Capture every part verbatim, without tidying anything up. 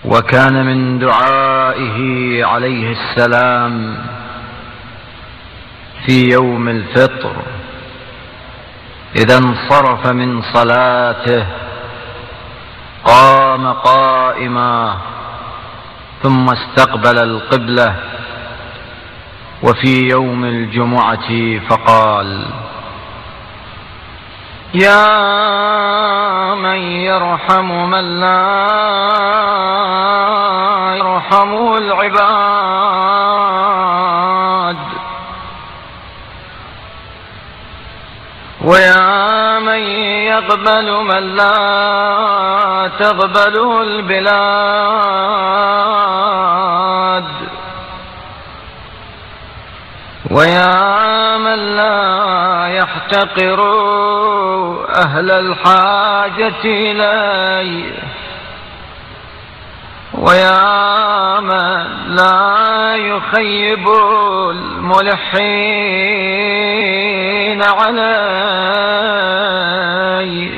وكان من دعائه عليه السلام في يوم الفطر إذا انصرف من صلاته قام قائما ثم استقبل القبلة، وفي يوم الجمعة فقال: يا من يرحم من لا يرحمه العباد، ويا من يقبل من لا تقبله البلاد، ويا من لا يحتقر أهل الحاجة إليه، ويا من لا يخيب الملحين عليه،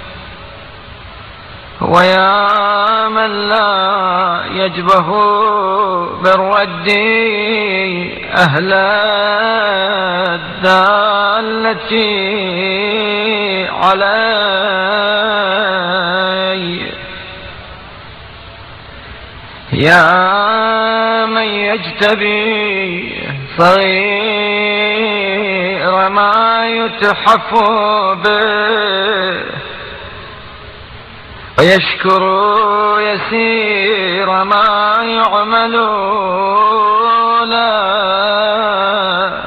ويا من لا يجبه بالرد أهل الدالة عليه، يا من يجتبي صغير ما يتحف به، ويشكر يسير ما يعمل له،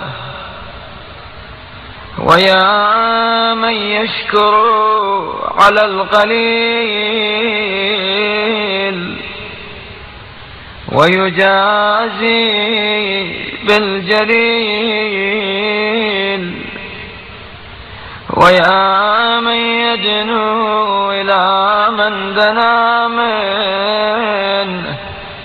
ويا من يشكر على القليل ويجازي بالجليل، ويا من يدنو إلى من دنا منه،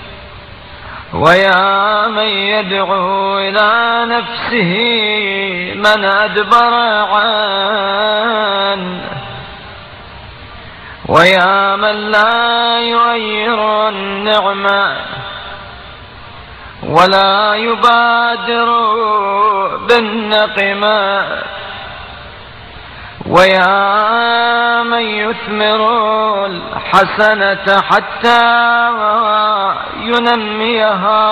ويا من يدعو إلى نفسه من أدبر عنه، ويا من لا يغير النعمة ولا يبادر بالنقمة، ويا من يثمر الحسنة حتى ينميها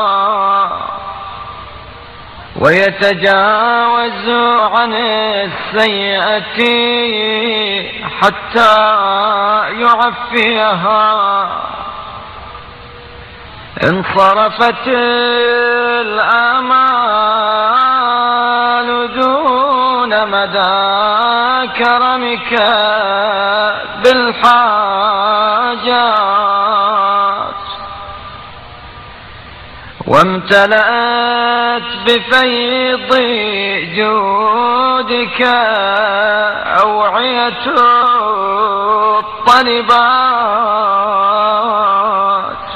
ويتجاوز عن السيئة حتى يعفيها. انصرفت الآمال دون مدى كرمك بالحاجات، وامتلأت بفيض جودك أوعية الطلبات،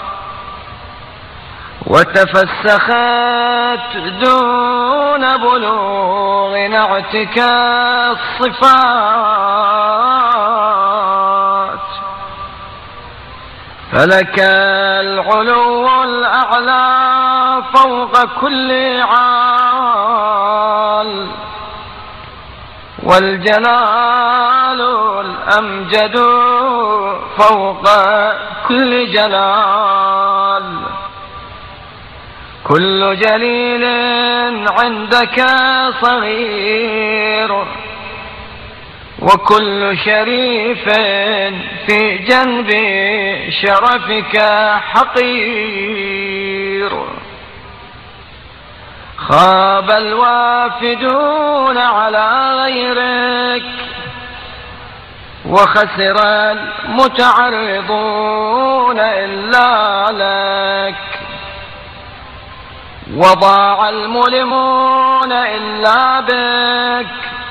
وتفسخت دون بلوغ نعتك الصفات، فلك العلو الأعلى فوق كل عال، والجلال الأمجد فوق كل جلال، كل جليل عندك صغير، وكل شريف في جنب شرفك حقير. خاب الوافدون على غيرك، وخسر المتعرضون إلا لك، وضاع الملمون إلا بك،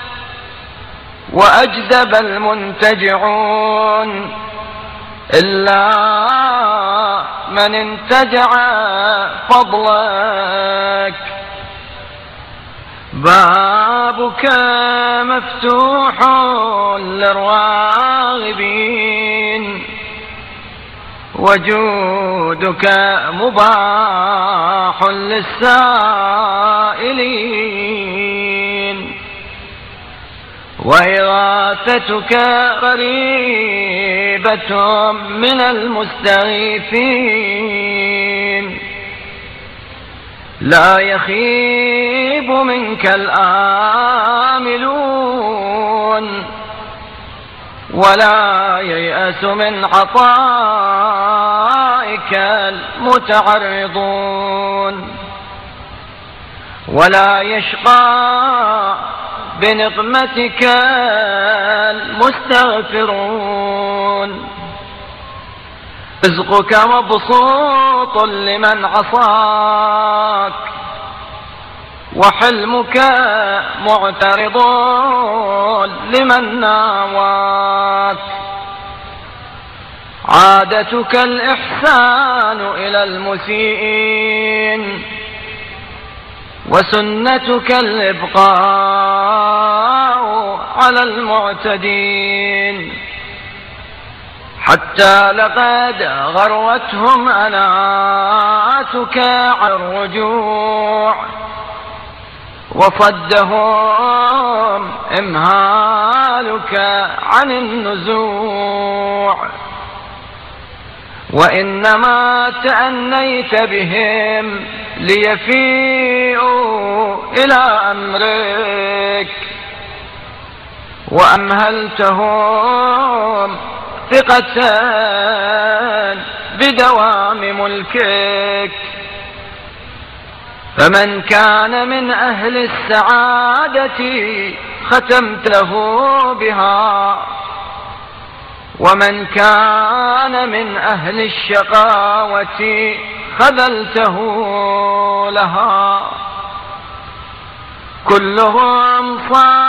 وأجدب المنتجعون إلا من انتجع فضلك. بابك مفتوح للراغبين، وجودك مباح للسائلين، وإغاثتك قريبة من المستغيثين. لا يخيب منك الآملون، ولا ييأس من عطائك المتعرضون، ولا يشقى بنقمتك المستغفرون. رزقك مبسوط لمن عصاك، وحلمك معترض لمن ناواك. عادتك الإحسان إلى المسيئين، وسنتك الإبقاء على المعتدين. حتى لقد غروتهم أناتك عن الرجوع، وصدهم إمهالك عن النزوع. وإنما تأنيت بهم ليفيئوا إلى أمرك، وأمهلتهم ثقة بدوام ملكك. فمن كان من أهل السعادة ختمت له بها، ومن كان من أهل الشقاوة خذلته لها. كلهم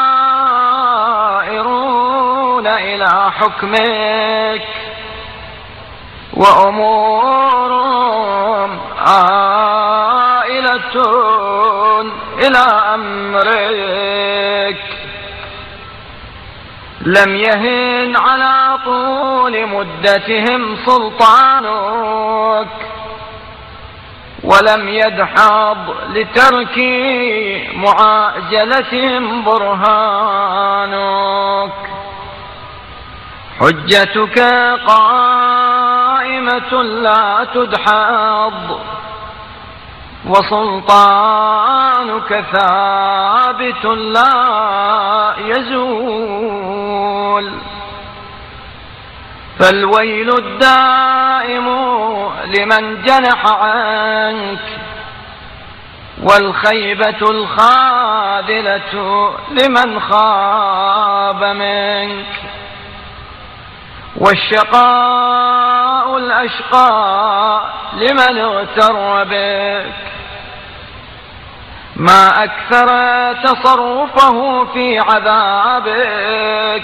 صائرون إلى حكمك، وأمورهم آئلة إلى أمرك. لم يهن على طول مدتهم سلطانك، ولم يدحض لترك معاجلتهم برهانك. حجتك قائمة لا تدحض، وسلطانك ثابت لا يزول. فالويل الدائم لمن جنح عنك، والخيبة الخاذلة لمن خاب منك، والشقاء الأشقى لمن اغتر بك. ما أكثر تصرفه في عذابك،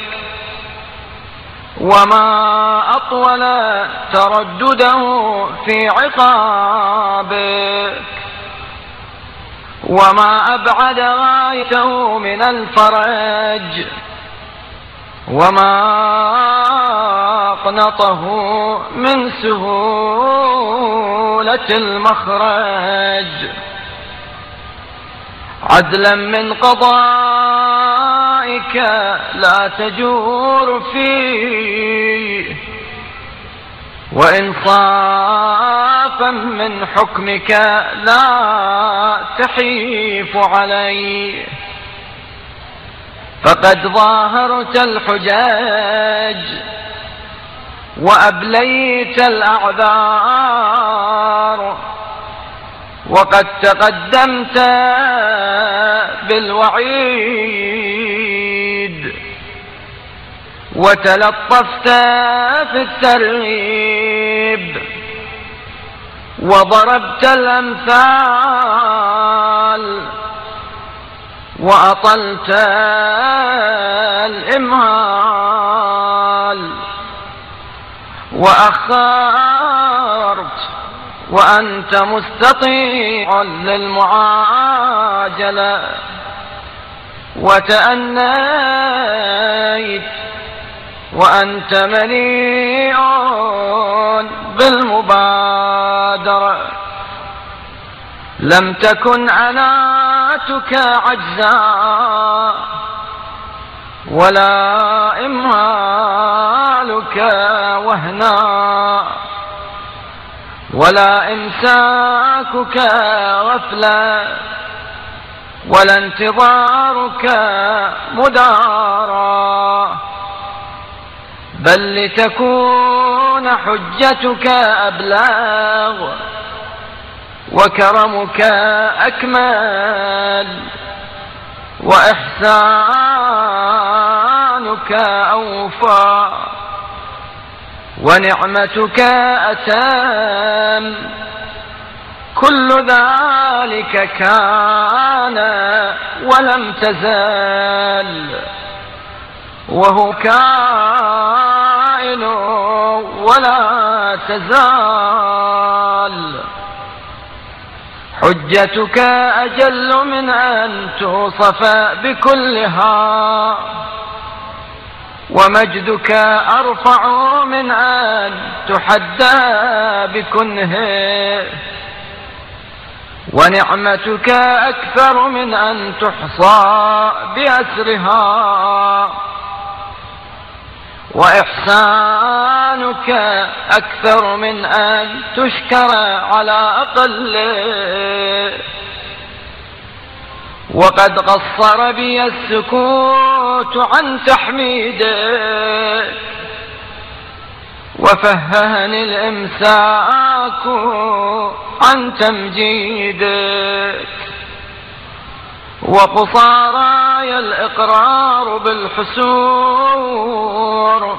وما أطول تردده في عقابك، وما أبعد غايته من الفرج، وما أقنطه من سهولة المخرج. عدلا من قضائك لا تجور فيه، وإنصافا من حكمك لا تحيف عليه. فقد ظاهرت الحجاج، وأبليت الأعذار، وقد تقدمت بالوعيد، وتلطفت في الترغيب، وضربت الأمثال، وأطلت الإمهال، وأخرت وأنت مستطيع للمعاجلة، وتأنيت وأنت منيع بالمبادرة. لم تكن عناتك عجزا ولا إمهالك وهنا ولا إمساكك غفلة ولا انتظارك مدارا، بل لتكون حجتك أبلغ وكرمك أكمل وإحسانك أوفى ونعمتك أتم. كل ذلك كان ولم تزل، وهو كائن ولا تزال. حجتك أجل من أن توصف بكلها، ومجدك أرفع من أن تحدى بكنه، ونعمتك أكثر من أن تحصى بأسرها، وإحسانك أكثر من أن تشكر على أقله. وقد قصر بي السكوت عن تحميدك، وفههني الإمساك عن تمجيدك، وقصاراي الإقرار بالحسور،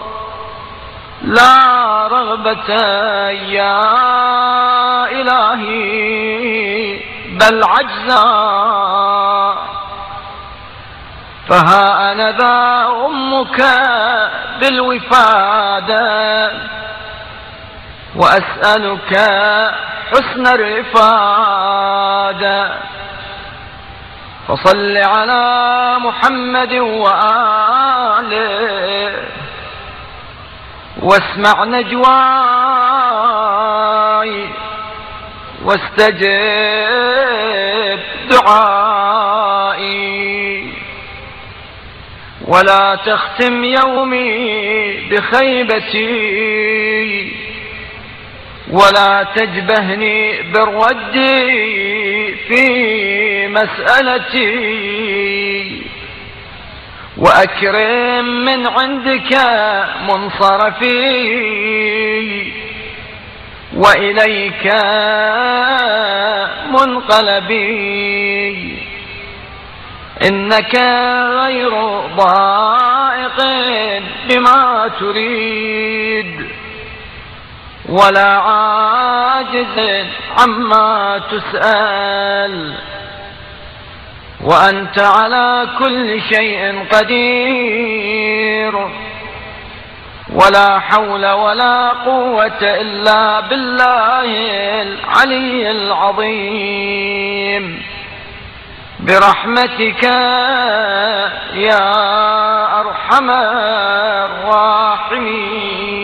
لا رغبة يا إلهي بل عجزا. فها أنا ذا أمك بالوفادة، وأسألك حسن الرفادة. فصل على محمد وآله، واسمع نجواي، واستجب دعائي. ولا تختم يومي بخيبتي، ولا تجبهني بالرد في مسألتي. وأكرم من عندك منصرفي، وإليك منقلبي. إنك غير ضائق بما تريد، ولا عاجز عما تسأل، وأنت على كل شيء قدير. ولا حول ولا قوة إلا بالله العلي العظيم، برحمتك يا أرحم الراحمين.